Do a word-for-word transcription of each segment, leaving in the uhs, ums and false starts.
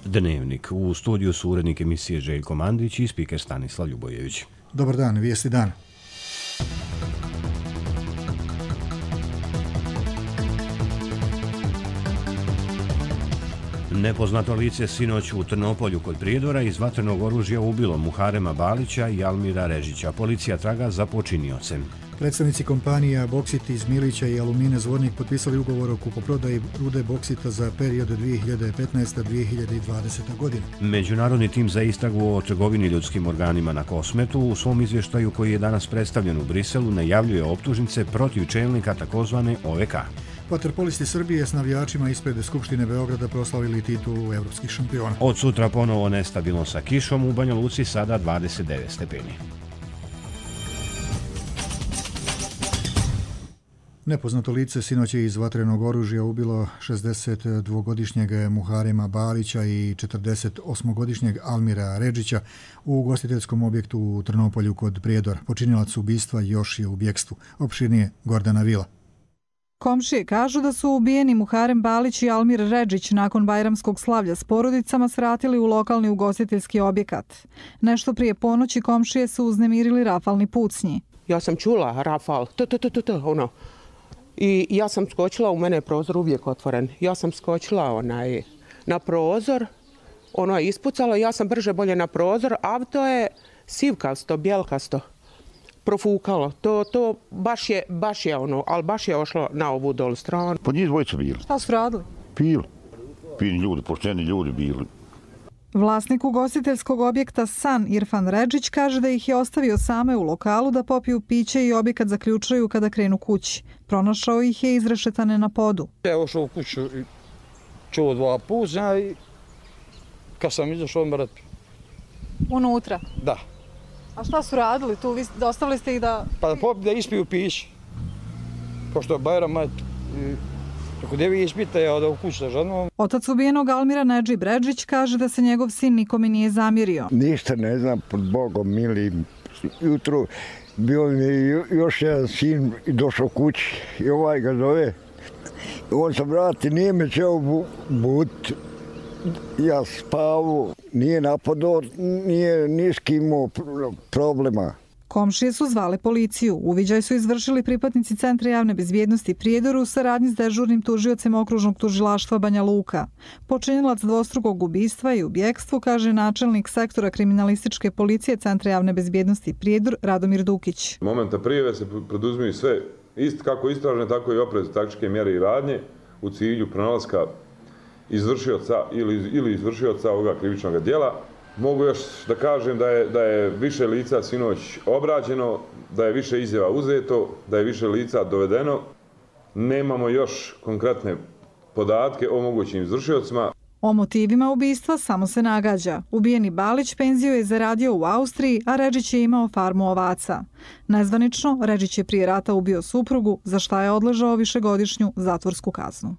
Dnevnik. U studiju su urednik emisije Željko Mandić i spiker Stanislav Ljubojević. Dobar dan, vijesti dan. Nepoznato lice sinoć u Trnopolju kod Prijedora iz vatrenog oružja ubilo Muharema Balića i Almira Režića. Policija traga za počiniocem. Predstavnici kompanija Boksit iz Milića i Alumine Zvornik potpisali ugovor o kupoprodaji rude boksita za period dvije hiljade petnaesta do dvije hiljade dvadesete. godine. Međunarodni tim za istragu o trgovini ljudskim organima na Kosmetu u svom izvještaju koji je danas predstavljen u Briselu najavljuje optužnice protiv čelnika takozvane O V K. Vaterpolisti Srbije s navijačima ispred Skupštine Beograda proslavili titulu evropskih šampiona. Od sutra ponovo nestabilno sa kišom, u Banja Luci sada dvadeset devet stepeni. Nepoznato lice sinoć je iz vatrenog oružja ubilo šezdesetdvogodišnjeg Muharema Balića i četrdesetosmogodišnjeg Almira Režića u ugostiteljskom objektu u Trnopolju kod Prijedor. Počinilac ubistva još je u bjekstvu. Opširnije Gordana Vila. Komšije kažu da su ubijeni Muharem Balić i Almir Režić nakon bajramskog slavlja s porodicama svratili u lokalni ugostiteljski objekat. Nešto prije ponoći komšije su uznemirili rafalni pucnji. Ja sam čula rafal, t, t, t, t, t, ono. I ja sam skočila, u mene je prozor uvijek otvoren. Ja sam skočila onaj, na prozor, ono je ispucalo, ja sam brže bolje na prozor, auto je sivkasto, bjelkasto. Profukalo. To, to baš je, baš je ono, ali baš je ošlo na ovu dolu stranu. Po njih dvojica bili. Šta su radili? Pili. Fini ljudi, pošteni ljudi bili. Vlasnik ugostiteljskog objekta San Irfan Režić kaže da ih je ostavio same u lokalu da popiju piće i objekat zaključaju kada krenu kući. Pronašao ih je izrešetane na podu. Ja ušao u kuću i čuo dva pucnja i kad sam izašao odmah. Unutra? Da. A šta su radili tu? Vi dostavili ste ih da... Pa da popiju da ispiju piće. Pošto je Bajram, ako gdje vi ispite, ja da u kuću žadno. Otac ubijenog Almira Nedžib Režić kaže da se njegov sin nikome nije zamjerio. Ništa ne znam, pod Bogom milim. Jutro bio mi još jedan sin i došao kući i ovaj ga zove. On se vrati, nije me čeo but. Ja spavu, nije napadao, nije niski imao problema. Komšije su zvale policiju. Uviđaj su izvršili pripadnici Centra javne bezbjednosti Prijedoru u saradnji s dežurnim tužiocem okružnog tužilaštva Banja Luka. Počinilac dvostrukog ubistva i u bjekstvu, kaže načelnik sektora kriminalističke policije Centra javne bezbjednosti Prijedor Radomir Dukić. Momenta prijeve se preduzimaju sve, ist, kako istražne, tako i oprez taktičke mjere i radnje u cilju pronalaska izvršioca ili, ili izvršioca ovoga krivičnog djela. Mogu još da kažem da je, da je više lica sinoć obrađeno, da je više izjava uzeto, da je više lica dovedeno. Nemamo još konkretne podatke o mogućim izvršiocima. O motivima ubistva samo se nagađa. Ubijeni Balić penziju je zaradio u Austriji, a Režić je imao farmu ovaca. Nezvanično, Režić je prije rata ubio suprugu, za šta je odležao višegodišnju zatvorsku kaznu.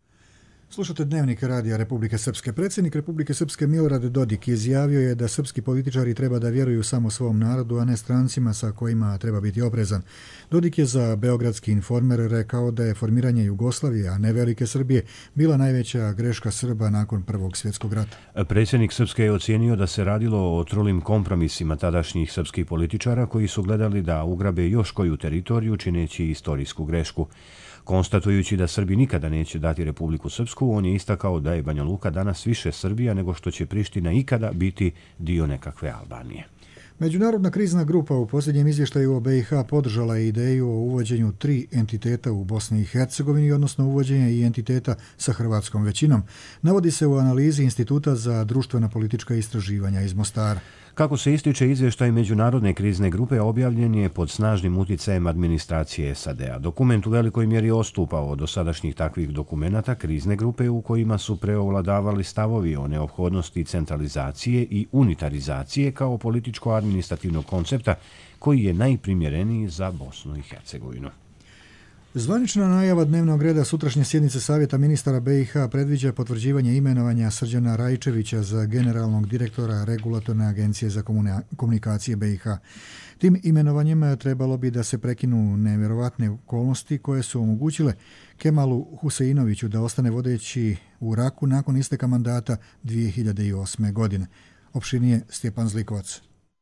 Slušate Dnevnik radija Republike Srpske. Predsjednik Republike Srpske Milorad Dodik izjavio je da srpski političari treba da vjeruju samo svom narodu, a ne strancima sa kojima treba biti oprezan. Dodik je za Beogradski informer rekao da je formiranje Jugoslavije, a ne velike Srbije, bila najveća greška Srba nakon Prvog svjetskog rata. Predsjednik Srpske je ocijenio da se radilo o trulim kompromisima tadašnjih srpskih političara koji su gledali da ugrabe još koju teritoriju čineći istorijsku grešku. Konstatujući da Srbi nikada neće dati Republiku Srpsku, on je istakao da je Banja Luka danas više Srbija nego što će Priština ikada biti dio nekakve Albanije. Međunarodna krizna grupa u posljednjem izvještaju o B i H podržala je ideju o uvođenju tri entiteta u Bosni i Hercegovini, odnosno uvođenje i entiteta sa hrvatskom većinom. Navodi se u analizi Instituta za društvena politička istraživanja iz Mostara. Kako se ističe izvještaj Međunarodne krizne grupe, objavljen je pod snažnim uticajem administracije S A D-a. Dokument u velikoj mjeri ostupao od dosadašnjih takvih dokumenata krizne grupe u kojima su preovladavali stavovi o neophodnosti centralizacije i unitarizacije kao političko-administrativnog koncepta koji je najprimjereniji za Bosnu i Hercegovinu. Zvanična najava dnevnog reda sutrašnje sjednice Savjeta ministara B i H predviđa potvrđivanje imenovanja Srđana Rajčevića za generalnog direktora Regulatorne agencije za komunikacije B i H. Tim imenovanjem trebalo bi da se prekinu nevjerovatne okolnosti koje su omogućile Kemalu Huseinoviću da ostane vodeći u Raku nakon isteka mandata dvije hiljade osme. godine. Opširnije Stjepan Zlikovac.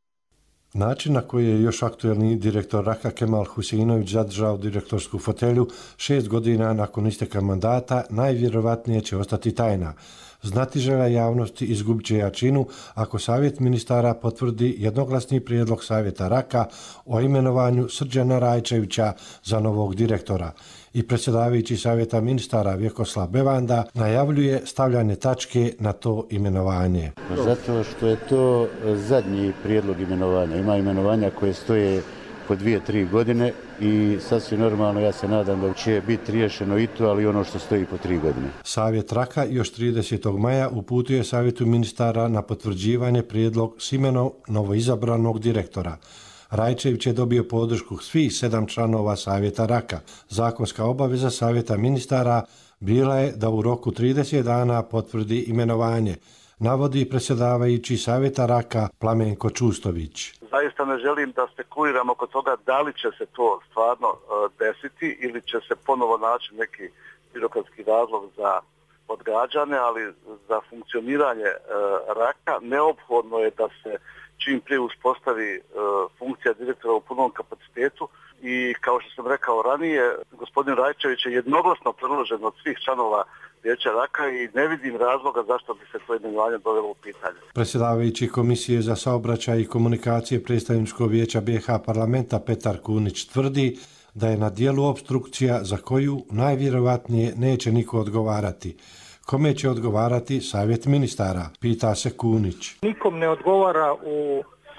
Način na koji je još aktuelni direktor Raka Kemal Huseinović zadržao direktorsku fotelju šest godina nakon isteka mandata najvjerovatnije će ostati tajna. Znatiželja javnosti izgubit će jačinu ako Savjet ministara potvrdi jednoglasni prijedlog Savjeta Raka o imenovanju Srđana Rajčevića za novog direktora. I predsjedavajući Savjeta ministara Vjekoslav Bevanda najavljuje stavljanje tačke na to imenovanje. Zato što je to zadnji prijedlog imenovanja. Ima imenovanja koje stoje po dvije, tri godine i sasvim normalno ja se nadam da će biti riješeno i to, ali ono što stoji po tri godine. Savjet Raka još tridesetog maja uputio je Savjetu ministara na potvrđivanje prijedlog s imenom novoizabranog direktora. Rajčević je dobio podršku svih sedam članova Savjeta Raka. Zakonska obaveza Savjeta ministara bila je da u roku trideset dana potvrdi imenovanje, navodi predsjedavajući Savjeta Raka Plamenko Čustović. Zaista ne želim da spekuliram oko toga da li će se to stvarno desiti ili će se ponovo naći neki birokratski razlog za odgađane, ali za funkcioniranje Raka neophodno je da se čim prije uspostavi funkcija direktora u punom kapacitetu i kao što sam rekao ranije, gospodin Rajčević je jednoglasno predložen od svih članova Vijeća Raka i ne vidim razloga zašto bi se to imenovanje dovelo u pitanje. Predsjedavajući Komisije za saobraćaj i komunikacije Predstavničkog vijeća B i H parlamenta Petar Kunić tvrdi da je na dijelu opstrukcija za koju najvjerovatnije neće niko odgovarati. Kome će odgovarati Savjet ministara, pita se Kunić. Nikom ne odgovara u,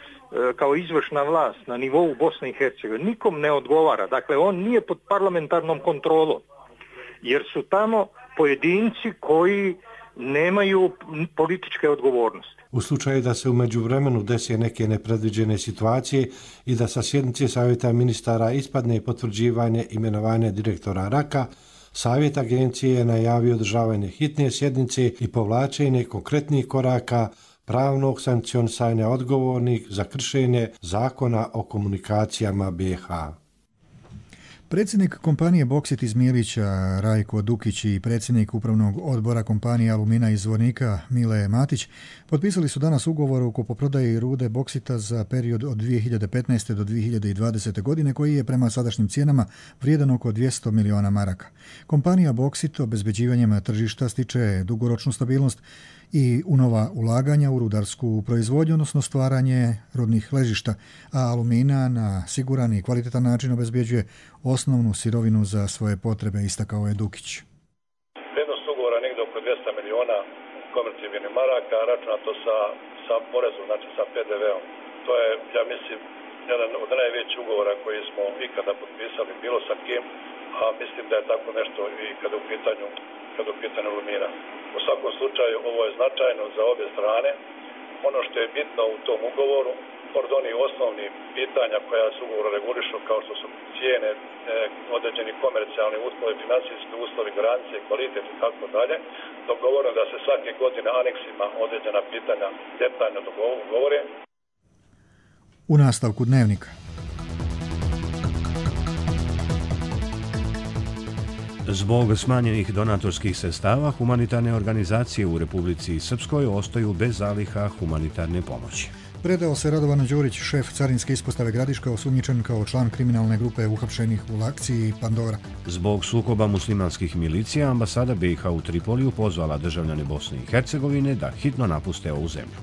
kao izvršna vlast na nivou Bosne i Hercegovine. Nikom ne odgovara. Dakle, on nije pod parlamentarnom kontrolom, jer su tamo pojedinci koji nemaju političke odgovornosti. U slučaju da se u međuvremenu dese neke nepredviđene situacije i da sa sjednice Savjeta ministara ispadne potvrđivanje imenovanja direktora Raka, Savjet agencije je najavio održavanje hitne sjednice i povlačenje konkretnih koraka pravnog sankcionisanja odgovornih za kršenje zakona o komunikacijama B i H. Predsjednik kompanije Boksit iz Milića Rajko Dukić i predsjednik upravnog odbora kompanije Alumina iz Zvornika Mile Matić potpisali su danas ugovor o kupoprodaji rude boksita za period od dvije hiljade petnaeste. do dvije hiljade dvadesete. godine koji je prema sadašnjim cijenama vrijedan oko dvjesto miliona maraka. Kompanija Boksit obezbeđivanjem tržišta stiče dugoročnu stabilnost i u nova ulaganja u rudarsku proizvodnju, odnosno stvaranje rudnih ležišta, a Alumina na siguran i kvalitetan način obezbeđuje osnovnu sirovinu za svoje potrebe, istakao je Dukić. Vrijednost ugovora negdje oko dvjesto miliona konvertibilnih maraka, računato sa, sa porezom, znači sa P D V-om. To je, ja mislim, jedan od najvećih ugovora koji smo ikada potpisali, bilo sa kim, a mislim da je tako nešto i kada u pitanju, kada u pitanju Alumina. U svakom slučaju ovo je značajno za obje strane. Ono što je bitno u tom ugovoru, pored onih osnovnih pitanja koja su ugovor regulišu, kao što su cijene, e, određeni komercijalni uslovi, financijski uslovi, garancije, kvalitet i tako dalje, dogovoreno da se svake godine aneksima određena pitanja detaljno dogovore. U nastavku Dnevnika. Zbog smanjenih donatorskih sredstava, humanitarne organizacije u Republici Srpskoj ostaju bez zaliha humanitarne pomoći. Predao se Radovan Đurić, šef carinske ispostave Gradiška, osumnjičen kao član kriminalne grupe uhapšenih u akciji Pandora. Zbog sukoba muslimanskih milicija, ambasada B i H u Tripoliju pozvala državljane Bosne i Hercegovine da hitno napuste ovu zemlju.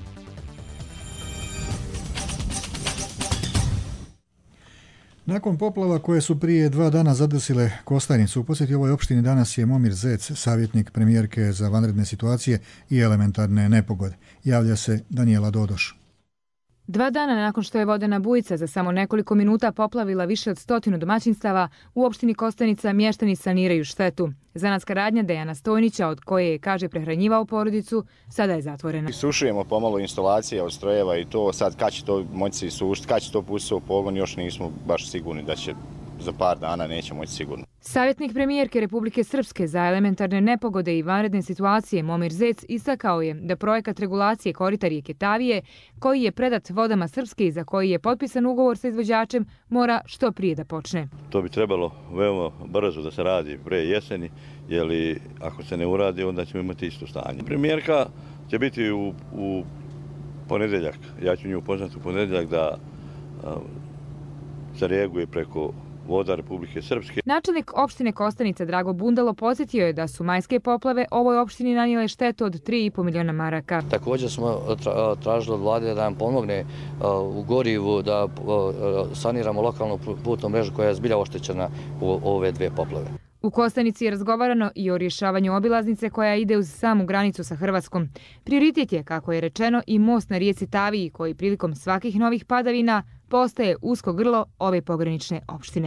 Nakon poplava koje su prije dva dana zadesile Kostajnicu, u posjeti ovoj opštini danas je Momir Zec, savjetnik premijerke za vanredne situacije i elementarne nepogode. Javlja se Danijela Dodoš. Dva dana nakon što je vodena bujica za samo nekoliko minuta poplavila više od stotinu domaćinstava, u opštini Kostajnica mještani saniraju štetu. Zanatska radnja Dejana Stojnića, od koje je, kaže, prehranjivao porodicu, sada je zatvorena. Sušujemo pomalo instalacije od strojeva i to sad kad će to moći se isušiti, kad će to pustiti u pogon, još nismo baš sigurni da će za par dana neće moći sigurno. Savjetnik premijerke Republike Srpske za elementarne nepogode i vanredne situacije Momir Zec istakao je da projekat regulacije korita rijeke Tavije, koji je predat Vodama Srpske i za koji je potpisan ugovor sa izvođačem, mora što prije da počne. To bi trebalo veoma brzo da se radi pre jeseni, jer ako se ne uradi, onda ćemo imati isto stanje. Premijerka će biti u, u ponedeljak, ja ću nju upoznati u ponedeljak da a, se reaguje preko Voda Republike Srpske. Načelnik opštine Kostanica Drago Bundalo podsjetio je da su majske poplave ovoj opštini nanijele štetu od tri i po miliona maraka. Također smo tražili od vlade da nam pomogne u gorivu da saniramo lokalnu putnu mrežu koja je zbilja oštećena u ove dve poplave. U Kostanici je razgovarano i o rješavanju obilaznice koja ide uz samu granicu sa Hrvatskom. Prioritet je, kako je rečeno, i most na rijeci Taviji, koji prilikom svakih novih padavina postaje usko grlo ove pogranične opštine.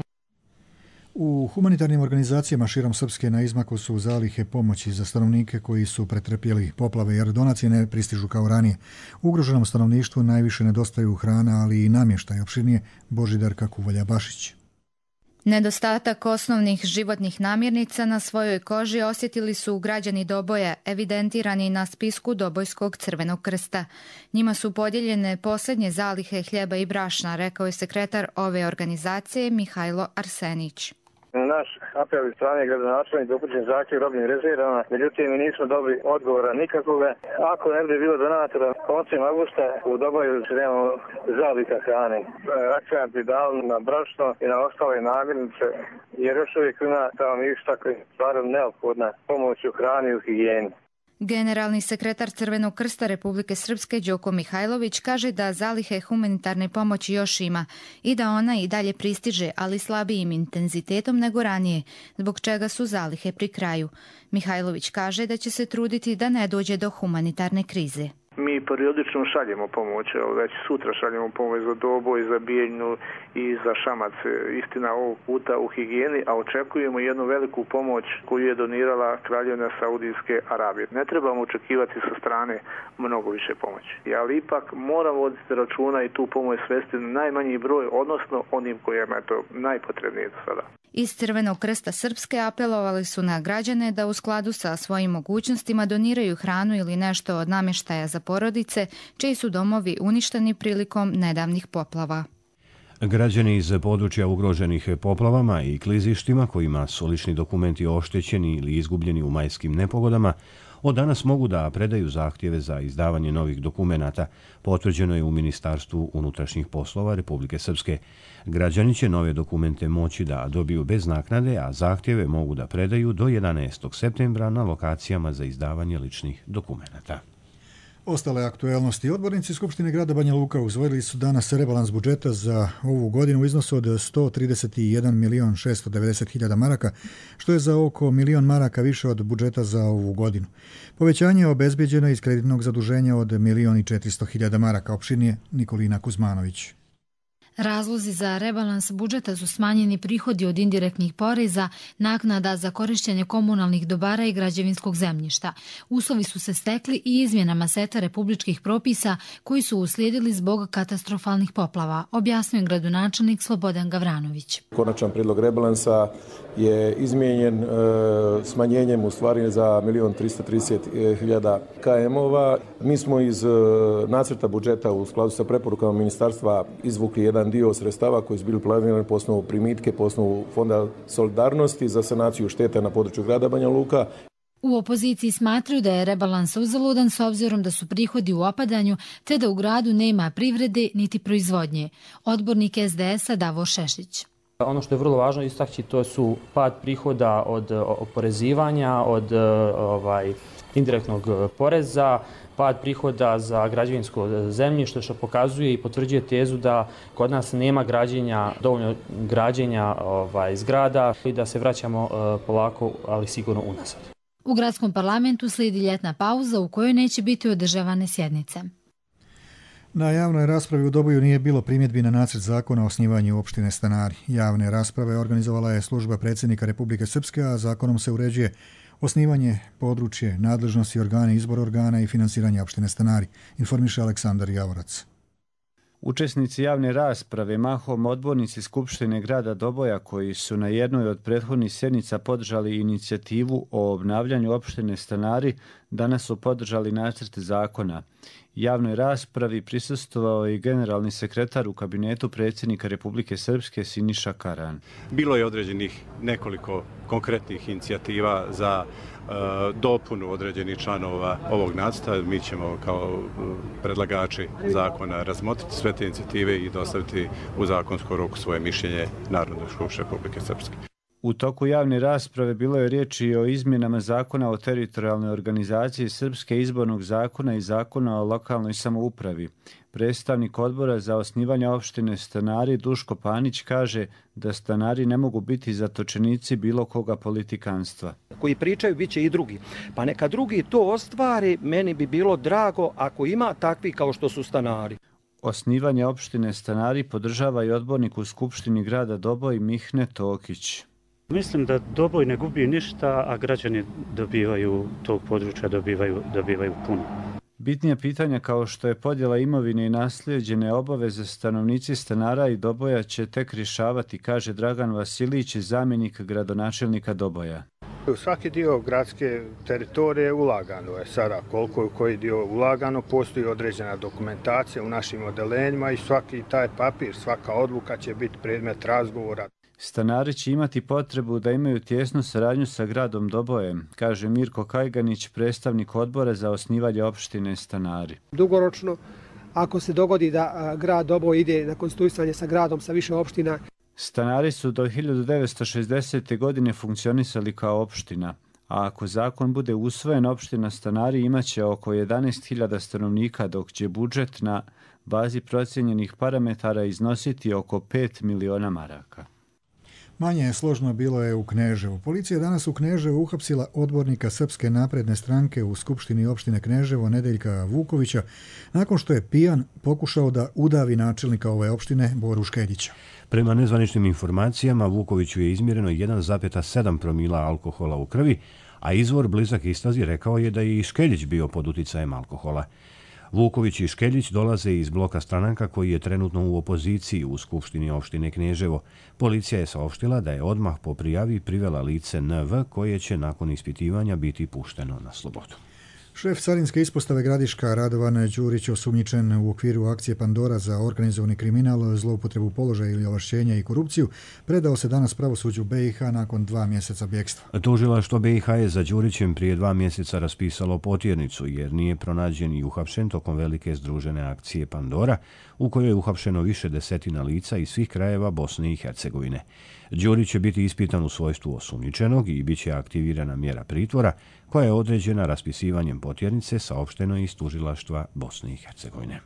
U humanitarnim organizacijama širom Srpske na izmaku su zalihe pomoći za stanovnike koji su pretrpjeli poplave jer donacije ne pristižu kao ranije. Ugroženom stanovništvu najviše nedostaju hrana, ali i namještaj. Opširnije Božidarka Kuvalja-Bašić. Nedostatak osnovnih životnih namirnica na svojoj koži osjetili su građani Doboja, evidentirani na spisku Dobojskog crvenog krsta. Njima su podijeljene posljednje zalihe hljeba i brašna, rekao je sekretar ove organizacije Mihajlo Arsenić. Naš apel iz strane gradonačelnika upućen zahtjev robnim rezervama, međutim mi nismo dobili odgovora nikakvoga. Ako ne bi bilo donatora koncem avgusta u Doboju nemamo zaliha hrane. Akcent bi dali na brašno i na ostale namirnice, jer još uvijek ima stanovništva koji je stvarno neophodna pomoć u hrani i u higijeni. Generalni sekretar Crvenog krsta Republike Srpske Đoko Mihajlović kaže da zalihe humanitarne pomoći još ima i da ona i dalje pristiže, ali slabijim intenzitetom nego ranije, zbog čega su zalihe pri kraju. Mihajlović kaže da će se truditi da ne dođe do humanitarne krize. Mi periodično šaljemo pomoć, već sutra šaljemo pomoć za Doboj, za Bijeljnu i za Šamac. Istina ovog puta u higijeni, a očekujemo jednu veliku pomoć koju je donirala Kraljevina Saudijske Arabije. Ne trebamo očekivati sa strane mnogo više pomoći, ali ipak moramo voditi računa i tu pomoć svesti na najmanji broj, odnosno onim kojima je to najpotrebnije do sada. Iz Crvenog krsta Srpske apelovali su na građane da u skladu sa svojim mogućnostima doniraju hranu ili nešto od namještaja za porodice, čiji su domovi uništeni prilikom nedavnih poplava. Građani iz područja ugroženih poplavama i klizištima kojima su lični dokumenti oštećeni ili izgubljeni u majskim nepogodama, od danas mogu da predaju zahtjeve za izdavanje novih dokumenata, potvrđeno je u Ministarstvu unutrašnjih poslova Republike Srpske. Građani će nove dokumente moći da dobiju bez naknade, a zahtjeve mogu da predaju do jedanaestog septembra na lokacijama za izdavanje ličnih dokumenata. Ostale aktuelnosti. Odbornici Skupštine grada Banja Luka usvojili su danas rebalans budžeta za ovu godinu u iznosu od sto trideset jedan milion šesto devedeset hiljada maraka, što je za oko milion maraka više od budžeta za ovu godinu. Povećanje je obezbeđeno iz kreditnog zaduženja od milion i četiristo hiljada maraka. Opširnije Nikolina Kuzmanović. Razlozi za rebalans budžeta su smanjeni prihodi od indirektnih poreza, naknada za korišćenje komunalnih dobara i građevinskog zemljišta. Uslovi su se stekli i izmjenama seta republičkih propisa koji su uslijedili zbog katastrofalnih poplava, objasnio je gradonačelnik Slobodan Gavranović. Konačan prijedlog rebalansa je izmijenjen e, smanjenjem u stvari za milion tristo trideset hiljada km-ova. Mi smo iz e, nacrta budžeta u skladu sa preporukama ministarstva izvukli jedan dio sredstava koji su bili planirani po osnovu primitke, po osnovu Fonda solidarnosti za sanaciju šteta na području grada Banja Luka. U opoziciji smatraju da je rebalans uzaludan s obzirom da su prihodi u opadanju te da u gradu nema privrede niti proizvodnje. Odbornik es de es a Davor Šešić. Ono što je vrlo važno istaći to su pad prihoda od oporezivanja, od ovaj, indirektnog poreza, pad prihoda za građevinsko zemljište, što pokazuje i potvrđuje tezu da kod nas nema građenja, dovoljno građenja ovaj, zgrada i da se vraćamo polako, ali sigurno unazad. U gradskom parlamentu slijedi ljetna pauza u kojoj neće biti održavane sjednice. Na javnoj raspravi u Doboju nije bilo primjedbi na nacrt zakona o osnivanju opštine Stanari. Javne rasprave organizovala je služba predsjednika Republike Srpske, a zakonom se uređuje osnivanje, područje, nadležnosti organa, izbor organa i finansiranje opštine Stanari, informiše Aleksandar Javorac. Učesnici javne rasprave, mahom odbornici Skupštine grada Doboja koji su na jednoj od prethodnih sjednica podržali inicijativu o obnavljanju opštine Stanari, danas su podržali nacrt zakona. Javnoj raspravi prisustvovao i generalni sekretar u kabinetu predsjednika Republike Srpske Siniša Karan. Bilo je određenih nekoliko konkretnih inicijativa za uh, dopunu određenih članova ovog nacrta. Mi ćemo kao predlagači zakona razmotriti sve te inicijative i dostaviti u zakonskom roku svoje mišljenje Narodnoj skupštini Republike Srpske. U toku javne rasprave bilo je riječi o izmjenama zakona o teritorijalnoj organizaciji Srpske, izbornog zakona i zakona o lokalnoj samoupravi. Predstavnik odbora za osnivanje opštine Stanari Duško Panić kaže da Stanari ne mogu biti zatočenici bilo koga politikanstva. Koji pričaju bit će i drugi. Pa neka drugi to ostvari, meni bi bilo drago ako ima takvi kao što su Stanari. Osnivanje opštine Stanari podržava i odbornik u Skupštini grada Doboj Mihne Tokić. Mislim da Doboj ne gubi ništa, a građani dobivaju tog područja, dobivaju, dobivaju puno. Bitnije pitanja kao što je podjela imovine i nasljeđene obaveze stanovnici Stanara i Doboja će tek rješavati, kaže Dragan Vasilić, zamjenik gradonačelnika Doboja. U svaki dio gradske teritorije ulagano je sada. Koliko je u koji dio ulagano, postoji određena dokumentacija u našim odelenjima i svaki taj papir, svaka odluka će biti predmet razgovora. Stanari će imati potrebu da imaju tjesnu saradnju sa gradom Dobojem, kaže Mirko Kajganić, predstavnik odbora za osnivanje opštine Stanari. Dugoročno, ako se dogodi da grad Doboj ide na konstituisanje sa gradom sa više opština. Stanari su do hiljadu devetsto šezdesete. godine funkcionisali kao opština, a ako zakon bude usvojen, opština Stanari imaće oko jedanaest hiljada stanovnika, dok će budžet na bazi procijenjenih parametara iznositi oko pet miliona maraka. Manje je složno bilo je u Kneževu. Policija je danas u Kneževu uhapsila odbornika Srpske napredne stranke u Skupštini opštine Kneževo Nedeljka Vukovića nakon što je pijan pokušao da udavi načelnika ove opštine Boru Škedića. Prema nezvaničnim informacijama, Vukoviću je izmjereno jedan zarez sedam promila alkohola u krvi, a izvor blizak istrazi rekao je da je i Škeljić bio pod uticajem alkohola. Vuković i Škeljić dolaze iz bloka stranaka koji je trenutno u opoziciji u Skupštini opštine Kneževo. Policija je saopštila da je odmah po prijavi privela lice N V koje će nakon ispitivanja biti pušteno na slobodu. Šef carinske ispostave Gradiška Radovan Đurić, osumnjičen u okviru akcije Pandora za organizovani kriminal, zloupotrebu položaja ili ovlašćenja i korupciju, predao se danas pravosuđu B i H nakon dva mjeseca bjekstva. Tužilaštvo B i H je za Đurićem prije dva mjeseca raspisalo potjernicu jer nije pronađen i uhapšen tokom velike združene akcije Pandora, u kojoj je uhapšeno više desetina lica iz svih krajeva Bosne i Hercegovine. Đurić će biti ispitan u svojstvu osumnjičenog i bit će aktivirana mjera pritvora koja je određena raspisivanjem potjernice, saopšteno iz tužilaštva Bosne i Hercegovine.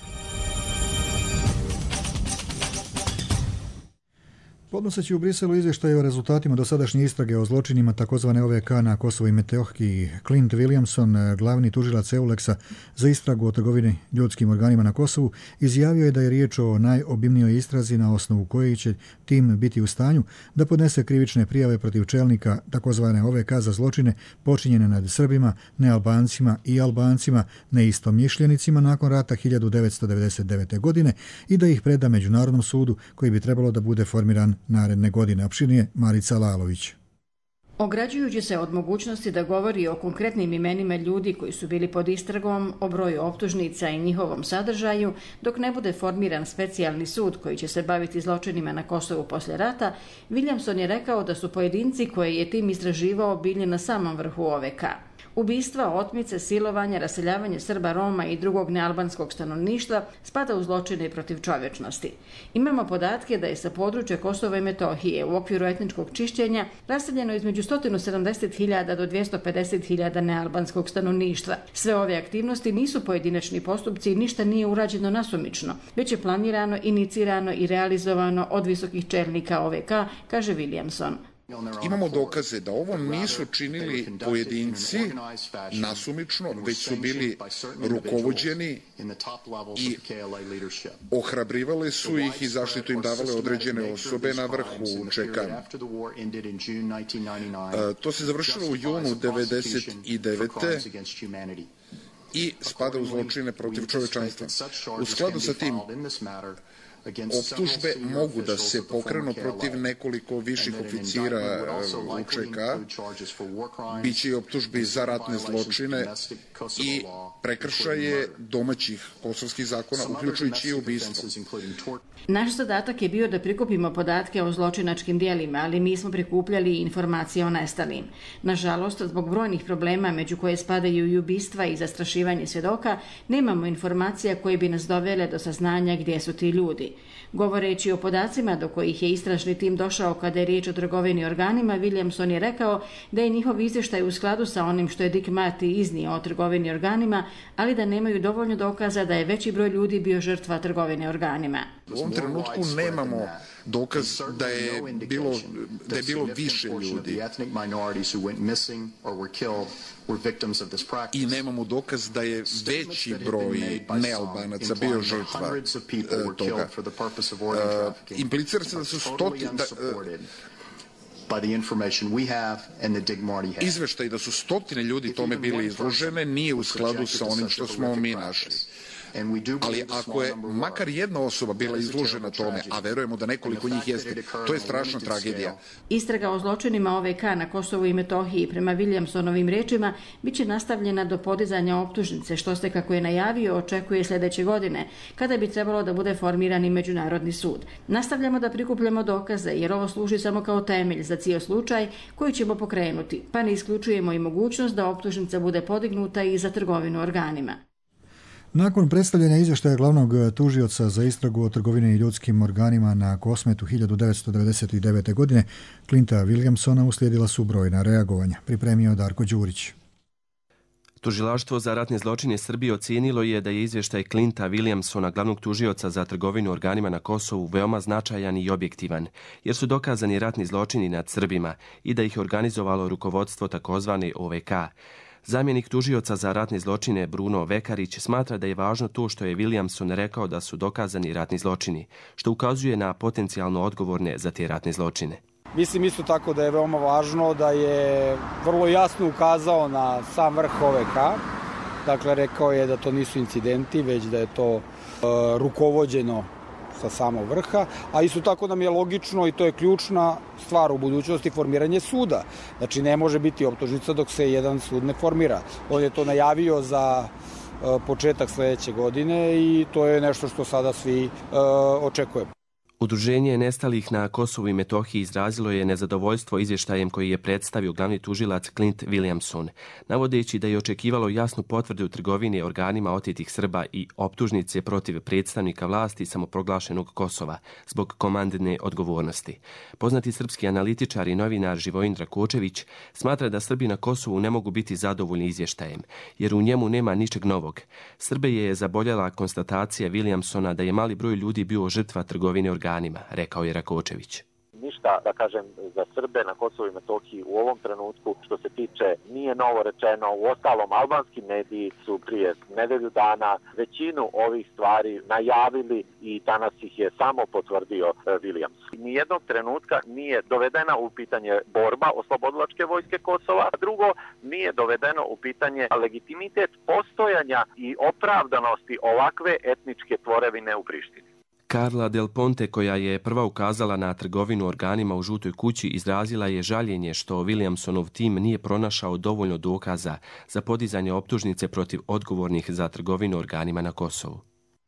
Podnoseći u Briselu izvještaj o rezultatima dosadašnje istrage o zločinima takozvane O V K na Kosovo i Metohiji, Clint Williamson, glavni tužilac Euleksa za istragu o trgovini ljudskim organima na Kosovu, izjavio je da je riječ o najobimnijoj istrazi na osnovu koje će tim biti u stanju da podnese krivične prijave protiv čelnika takozvane O V K za zločine počinjene nad Srbima, nealbancima i Albancima, neistomišljenicima nakon rata hiljadu devetsto devedeset devete. godine i da ih preda Međunarodnom sudu koji bi trebalo da bude formiran naredne godine. Opširnije Marica Lalović. Ograđujući se od mogućnosti da govori o konkretnim imenima ljudi koji su bili pod istragom, o broju optužnica i njihovom sadržaju, dok ne bude formiran specijalni sud koji će se baviti zločinima na Kosovu poslje rata, Williamson je rekao da su pojedinci koje je tim istraživao bili na samom vrhu O V K. Ubistva, otmice, silovanja, raseljavanje Srba, Roma i drugog nealbanskog stanovništva spada u zločine protiv čovječnosti. Imamo podatke da je sa područja Kosova i Metohije u okviru etničkog čišćenja raseljeno između sto sedamdeset hiljada do dvjesto pedeset hiljada nealbanskog stanovništva. Sve ove aktivnosti nisu pojedinačni postupci i ništa nije urađeno nasumično, već je planirano, inicirano i realizovano od visokih čelnika O V K, kaže Williamson. Imamo dokaze da ovo nisu činili pojedinci nasumično, već su bili rukovođeni i ohrabrivale su ih i zaštitu im davale određene osobe na vrhu čekanja. To se završilo u junu devedeset devete. i spada u zločine protiv čovečanstva. U skladu sa tim, optužbe mogu da se pokrenu protiv nekoliko viših oficira U Č K, biće i optužbi za ratne zločine i prekršaje domaćih kosovskih zakona, uključujući i ubistvo. Naš zadatak je bio da prikupimo podatke o zločinačkim dijelima, ali mi smo prikupljali informacije o nestalim. Nažalost, zbog brojnih problema, među koje spadaju i ubistva i zastrašivanje svjedoka, nemamo informacija koje bi nas dovele do saznanja gdje su ti ljudi. Govoreći o podacima do kojih je istražni tim došao kada je riječ o trgovini organima, Williamson je rekao da je njihov izvještaj u skladu sa onim što je Dick Marty iznio o trgovini organima, ali da nemaju dovoljno dokaza da je veći broj ljudi bio žrtva trgovine organima. U ovom trenutku nemamo dokaz da je bilo, da je bilo više ljudi. I nemamo dokaz da je veći broj nealbanaca bio žrtva toga. Uh, implicira se da su stotine... Izveštaj da su stotine ljudi tome bili izložene nije u skladu sa onim što smo mi našli. Ali ako je makar jedna osoba bila izložena tome, a verujemo da nekoliko njih jeste, to je strašna tragedija. Istraga o zločinima O V K na Kosovu i Metohiji prema Williamsonovim rečima biće nastavljena do podizanja optužnice, što se, kako je najavio, očekuje sljedeće godine, kada bi trebalo da bude formiran i međunarodni sud. Nastavljamo da prikupljamo dokaze, jer ovo služi samo kao temelj za cijel slučaj koji ćemo pokrenuti, pa ne isključujemo i mogućnost da optužnica bude podignuta i za trgovinu organima. Nakon predstavljanja izvještaja glavnog tužioca za istragu o trgovini ljudskim organima na Kosmetu hiljadu devetsto devedeset devete. godine, Clinta Williamsona, uslijedila su brojna reagovanja. Pripremio Darko Đurić. Tužilaštvo za ratne zločine Srbije ocijenilo je da je izvještaj Clinta Williamsona, glavnog tužioca za trgovinu organima na Kosovu, veoma značajan i objektivan, jer su dokazani ratni zločini nad Srbima i da ih je organizovalo rukovodstvo takozvane O V K. Zamjenik tužioca za ratne zločine Bruno Vekarić smatra da je važno to što je Williamson rekao da su dokazani ratni zločini, što ukazuje na potencijalno odgovorne za te ratne zločine. Mislim isto tako da je veoma važno da je vrlo jasno ukazao na sam vrh O V K. Dakle, rekao je da to nisu incidenti, već da je to e, rukovođeno sa samog vrha, a isto tako nam je logično i to je ključna stvar u budućnosti formiranje suda. Znači ne može biti optužnica dok se jedan sud ne formira. On je to najavio za e, početak sljedeće godine i to je nešto što sada svi e, očekujemo. Udruženje nestalih na Kosovu i Metohiji izrazilo je nezadovoljstvo izvještajem koji je predstavio glavni tužilac Clint Williamson, navodeći da je očekivalo jasnu potvrdu trgovine organima otetih Srba i optužnice protiv predstavnika vlasti samoproglašenog Kosova zbog komandne odgovornosti. Poznati srpski analitičar i novinar Živojin Rakočević smatra da Srbi na Kosovu ne mogu biti zadovoljni izvještajem, jer u njemu nema ničeg novog. Srbe je zaboljela konstatacija Williamsona da je mali broj ljudi bio žrtva trgovine organima, rekao je Rakočević. Ništa, da kažem, za Srbe na Kosovu i Metohiji u ovom trenutku, što se tiče, nije novo rečeno. U ostalom, albanski mediji su prije nedelju dana većinu ovih stvari najavili i danas ih je samo potvrdio Williams. Nijednog trenutka nije dovedena u pitanje borba oslobodilačke vojske Kosova, a drugo, nije dovedeno u pitanje legitimitet postojanja i opravdanosti ovakve etničke tvorevine u Prištini. Carla Del Ponte, koja je prva ukazala na trgovinu organima u Žutoj kući, izrazila je žaljenje što Williamsonov tim nije pronašao dovoljno dokaza za podizanje optužnice protiv odgovornih za trgovinu organima na Kosovu.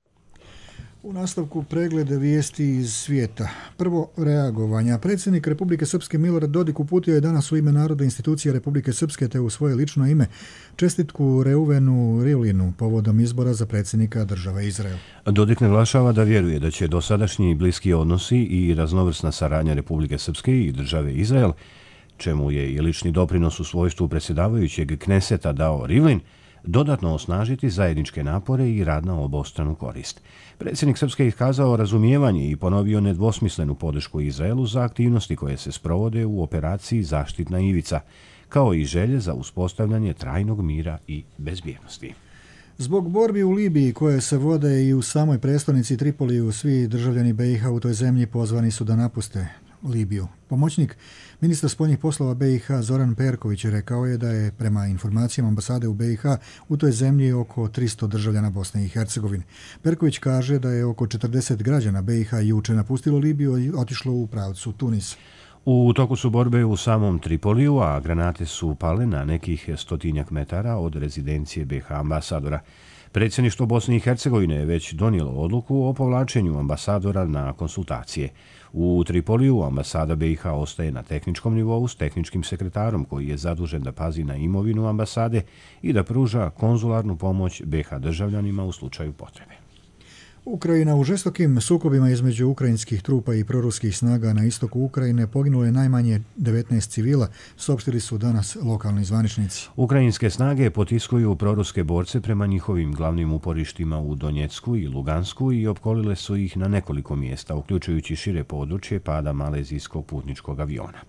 U nastavku pregleda vijesti iz svijeta. Prvo, reagovanja. Predsjednik Republike Srpske Milorad Dodik uputio je danas u ime Narodne institucije Republike Srpske te u svoje lično ime čestitku Reuvenu Rivlinu povodom izbora za predsjednika države Izrael. Dodik naglašava da vjeruje da će dosadašnji bliski odnosi i raznovrsna saradnja Republike Srpske i države Izrael, čemu je i lični doprinos u svojstvu predsjedavajućeg Kneseta dao Rivlin, dodatno osnažiti zajedničke napore i rad na obostranu korist. Predsjednik Srpske je iskazao razumijevanje i ponovio nedvosmislenu podršku Izraelu za aktivnosti koje se sprovode u operaciji Zaštitna ivica, kao i želje za uspostavljanje trajnog mira i bezbjednosti. Zbog borbi u Libiji koje se vode i u samoj prestonici Tripoliju, svi državljani B i H u toj zemlji pozvani su da napuste Libiju. Pomoćnik ministra spoljnih poslova B i H Zoran Perković rekao je da je prema informacijama ambasade u B i H u toj zemlji oko tristo državljana Bosne i Hercegovine. Perković kaže da je oko četrdeset građana B i H juče napustilo Libiju i otišlo u pravcu Tunisa. U toku su borbe u samom Tripoliju, a granate su pale na nekih stotinjak metara od rezidencije B i H ambasadora. Predsjedništvo Bosne i Hercegovine je već donijelo odluku o povlačenju ambasadora na konsultacije. U Tripoliju ambasada B i H ostaje na tehničkom nivou s tehničkim sekretarom koji je zadužen da pazi na imovinu ambasade i da pruža konzularnu pomoć B i H državljanima u slučaju potrebe. Ukrajina u žestokim sukobima između ukrajinskih trupa i proruskih snaga na istoku Ukrajine poginulo je najmanje devetnaest civila, saopštili su danas lokalni zvaničnici. Ukrajinske snage potiskuju proruske borce prema njihovim glavnim uporištima u Donjecku i Lugansku i opkolile su ih na nekoliko mjesta, uključujući šire područje pada malezijskog putničkog aviona.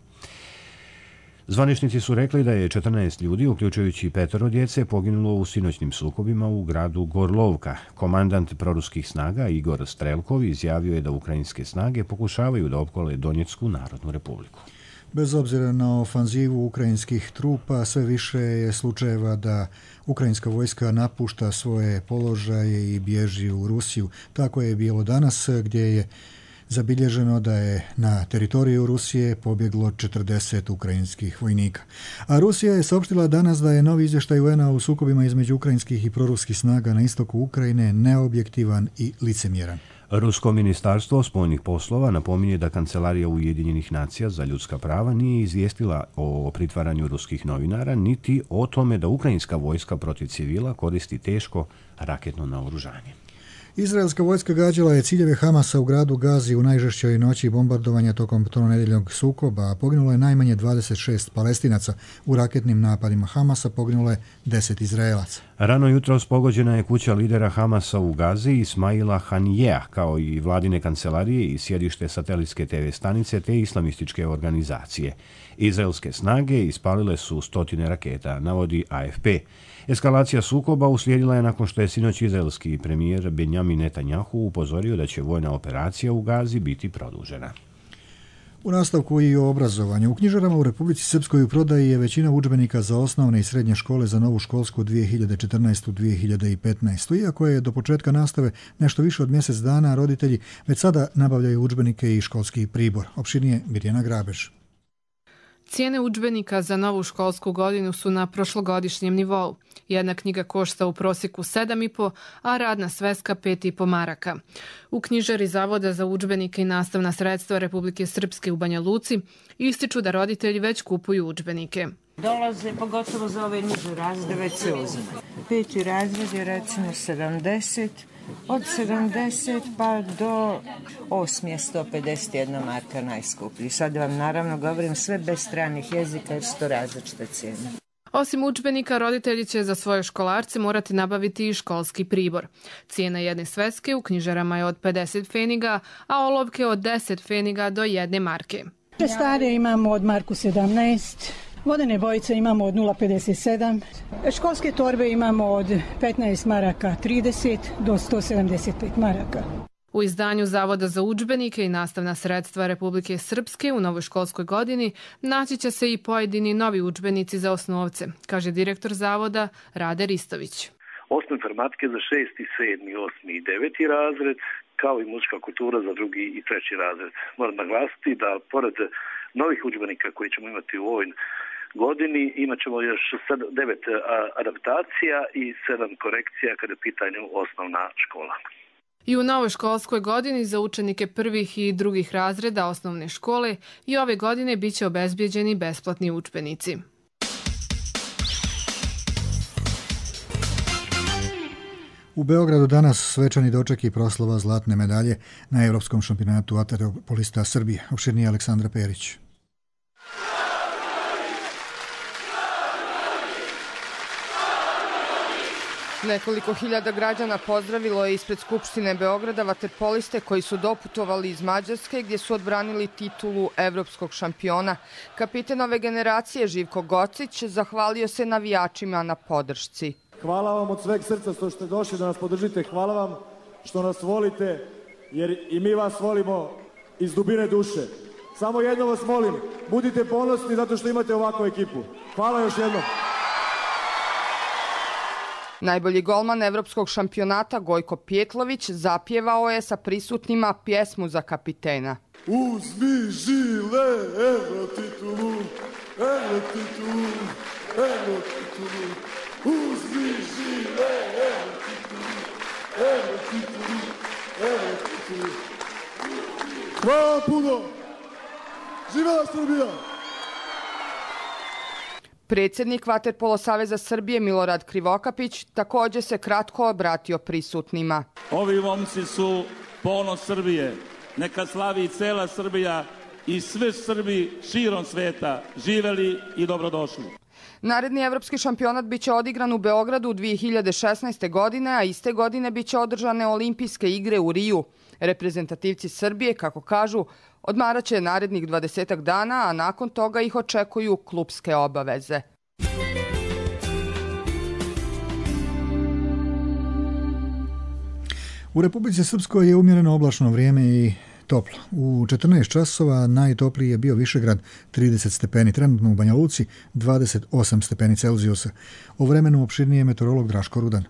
Zvaničnici su rekli da je četrnaest ljudi, uključujući petoro djece, poginulo u sinoćnim sukobima u gradu Gorlovka. Komandant proruskih snaga Igor Strelkov izjavio je da ukrajinske snage pokušavaju da opkole Donjecku narodnu republiku. Bez obzira na ofanzivu ukrajinskih trupa, sve više je slučajeva da ukrajinska vojska napušta svoje položaje i bježi u Rusiju. Tako je bilo danas, gdje je zabilježeno da je na teritoriju Rusije pobjeglo četrdeset ukrajinskih vojnika. A Rusija je saopštila danas da je novi izvještaj U N A u sukobima između ukrajinskih i proruskih snaga na istoku Ukrajine neobjektivan i licemjeran. Rusko ministarstvo spoljnih poslova napominje da Kancelarija Ujedinjenih nacija za ljudska prava nije izvijestila o pritvaranju ruskih novinara, niti o tome da ukrajinska vojska protiv civila koristi teško raketno naoružanje. Izraelska vojska gađala je ciljeve Hamasa u gradu Gazi u najžešćoj noći bombardovanja tokom nedjeljnog sukoba, a poginulo je najmanje dvadeset šest Palestinaca. U raketnim napadima Hamasa poginulo je deset Izraelaca. Rano jutros pogođena je kuća lidera Hamasa u Gazi Ismaila Hanijea, kao i vladine kancelarije i sjedište satelitske te ve stanice te islamističke organizacije. Izraelske snage ispalile su stotine raketa, navodi A F P. Eskalacija sukoba uslijedila je nakon što je sinoć izraelski premijer Benjamin Netanjahu upozorio da će vojna operacija u Gazi biti produžena. U nastavku i o obrazovanju. U knjižarama u Republici Srpskoj u prodaji je većina udžbenika za osnovne i srednje škole za novu školsku dvije hiljade četrnaeste dvije hiljade petnaeste. Iako je do početka nastave nešto više od mjesec dana, roditelji već sada nabavljaju udžbenike i školski pribor. Opširnije Mirjana Grabež. Cijene udžbenika za novu školsku godinu su na prošlogodišnjem nivou. Jedna knjiga košta u prosjeku sedam i po, a radna sveska pet i po maraka. U knjižari Zavoda za udžbenike i nastavna sredstva Republike Srpske u Banja Luci ističu da roditelji već kupuju udžbenike. Dolaze, pogotovo za ove niže razrede, već se uzme. Peti razred je recimo sedamdeset, od sedamdeset pa do osmi je sto pedeset jedna marka najskuplji. Sad vam naravno govorim sve bez stranih jezika jer su to različite cijene. Osim udžbenika, roditelji će za svoje školarce morati nabaviti i školski pribor. Cijena jedne sveske u knjižarama je od pedeset feniga, a olovke od deset feniga do jedne marke. Stare imamo od marku sedamnaest, vodene bojice imamo od nula pedeset sedam, školske torbe imamo od petnaest maraka trideset do sto sedamdeset pet maraka. U izdanju Zavoda za udžbenike i nastavna sredstva Republike Srpske u novoj školskoj godini naći će se i pojedini novi udžbenici za osnovce, kaže direktor Zavoda Rade Ristović. Osnov informatike za šesti, sedmi, osmi i deveti razred, kao i muzička kultura za drugi i treći razred. Moram naglasiti da pored novih udžbenika koji ćemo imati u ovoj godini imat ćemo još devet adaptacija i sedam korekcija kada je pitanju osnovna škola. I u novoj školskoj godini za učenike prvih i drugih razreda osnovne škole i ove godine bit će obezbijeđeni besplatni udžbenici. U Beogradu danas svečani doček i proslava zlatne medalje na Evropskom šampionatu vaterpolista Srbije. Opširnije Aleksandra Perić. Nekoliko hiljada građana pozdravilo je ispred Skupštine Beograda vaterpoliste koji su doputovali iz Mađarske gdje su odbranili titulu evropskog šampiona. Kapiten ove generacije Živko Gocić zahvalio se navijačima na podršci. Hvala vam od sveg srca što ste došli da nas podržite. Hvala vam što nas volite jer i mi vas volimo iz dubine duše. Samo jedno vas molim, budite ponosni zato što imate ovakvu ekipu. Hvala još jednom. Najbolji golman evropskog šampionata Gojko Pjetlović zapjevao je sa prisutnima pjesmu za kapitena. Uzmi žile, evo titulu, evo titulu, evo titulu. Uzmi žile, evo titulu, evo titulu, evo titulu. Hvala puno! Živela Srbija! Predsjednik Vaterpolo saveza Srbije Milorad Krivokapić također se kratko obratio prisutnima. Ovi momci su ponos Srbije. Neka slavi cela Srbija i sve Srbi širom sveta. Živeli i dobrodošli. Naredni evropski šampionat biće odigran u Beogradu dvije hiljade šesnaeste. godine, a iste godine biće održane olimpijske igre u Riju. Reprezentativci Srbije, kako kažu, odmaraće narednih dvadesetak dana, a nakon toga ih očekuju klupske obaveze. U Republici Srpskoj je umjereno oblačno vrijeme i toplo. U četrnaest časova najtopliji je bio Višegrad trideset stepeni, trenutno u Banja Luci dvadeset osam stepeni Celzijusa. O vremenu opširnije meteorolog Draško Rudan.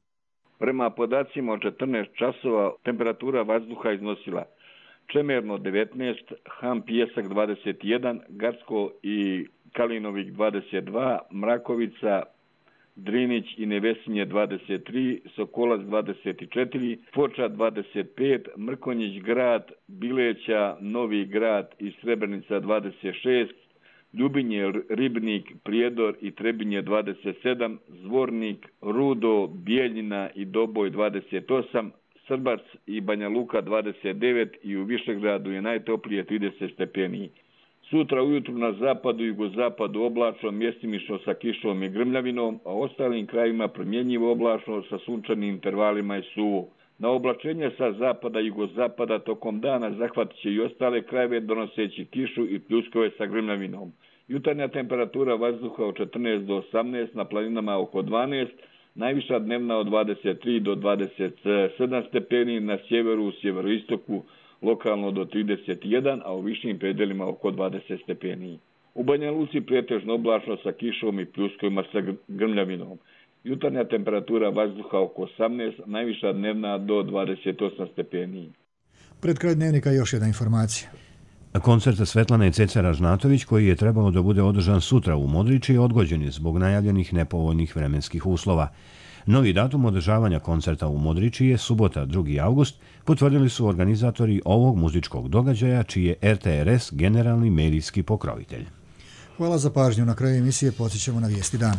Prema podacima od četrnaest časova temperatura vazduha iznosila Čemerno devetnaest, Han Pijesak dvadeset jedan, Gacko i Kalinovik dvadeset dva, Mrakovica, Drinić i Nevesinje dvadeset tri, Sokolac dvadeset četiri, Foča dvadeset pet, Mrkonjić grad, Bileća, Novi grad i Srebrenica dvadeset šest, Ljubinje, Ribnik, Prijedor i Trebinje dvadeset sedam, Zvornik, Rudo, Bijeljina i Doboj dvadeset osam, Srbac i Banja Luka dvadeset devet i u Višegradu je najtoplije trideset stepeni. Sutra ujutru na zapadu i jugozapadu oblačno, mjestimično sa kišom i grmljavinom, a ostalim krajima promjenjivo oblačno sa sunčanim intervalima i suvo. Na oblačenje sa zapada i jugozapada tokom dana zahvatit će i ostale krajeve donoseći kišu i pljuskove sa grmljavinom. Jutarnja temperatura vazduha od četrnaest do osamnaest, na planinama oko dvanaest, najviša dnevna od dvadeset tri do dvadeset sedam stepeni, na sjeveru, sjeveroistoku lokalno do trideset jedan, a u višim predelima oko dvadeset stepeni. U Banja Luci pretežno oblačno sa kišom i pljuskovima sa grmljavinom. Jutarnja temperatura vazduha oko osamnaest, najviša dnevna do dvadeset osam stepeni. Pred kraj dnevnika još jedna informacija. Koncert Svetlane Ceca Ražnatović, koji je trebalo da bude održan sutra u Modriči, je odgođen zbog najavljenih nepovoljnih vremenskih uslova. Novi datum održavanja koncerta u Modriči je subota drugi avgust, potvrdili su organizatori ovog muzičkog događaja, čiji je R T R S generalni medijski pokrovitelj. Hvala za pažnju. Na kraju emisije podsjećamo na vijesti dana.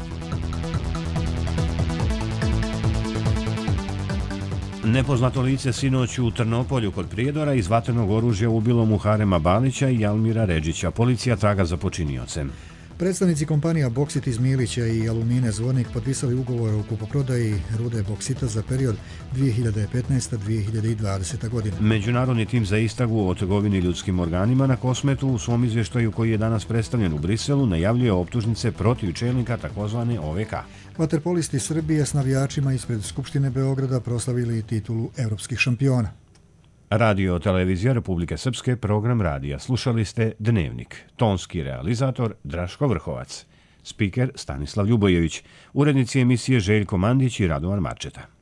Nepoznato lice sinoć u Trnopolju kod Prijedora iz vatrenog oružja ubilo Muharema Balića i Almira Redžića. Policija traga za počiniocem. Predstavnici kompanija Boksit iz Milića i Alumine Zvornik potpisali ugovor o kupoprodaji rude boksita za period dvije hiljade petnaesta do dvije hiljade dvadesete. godina. Međunarodni tim za istragu o trgovini ljudskim organima na Kosmetu u svom izvještaju koji je danas predstavljen u Briselu najavljuje optužnice protiv čelnika takozvane O V K. Vaterpolisti Srbije s navijačima ispred Skupštine Beograda proslavili titulu evropskih šampiona. Radio Televizija Republike Srpske, program radija. Slušali ste Dnevnik. Tonski realizator Draško Vrhovac. Spiker Stanislav Ljubojević. Urednici emisije Željko Mandić i Radovan Marčeta.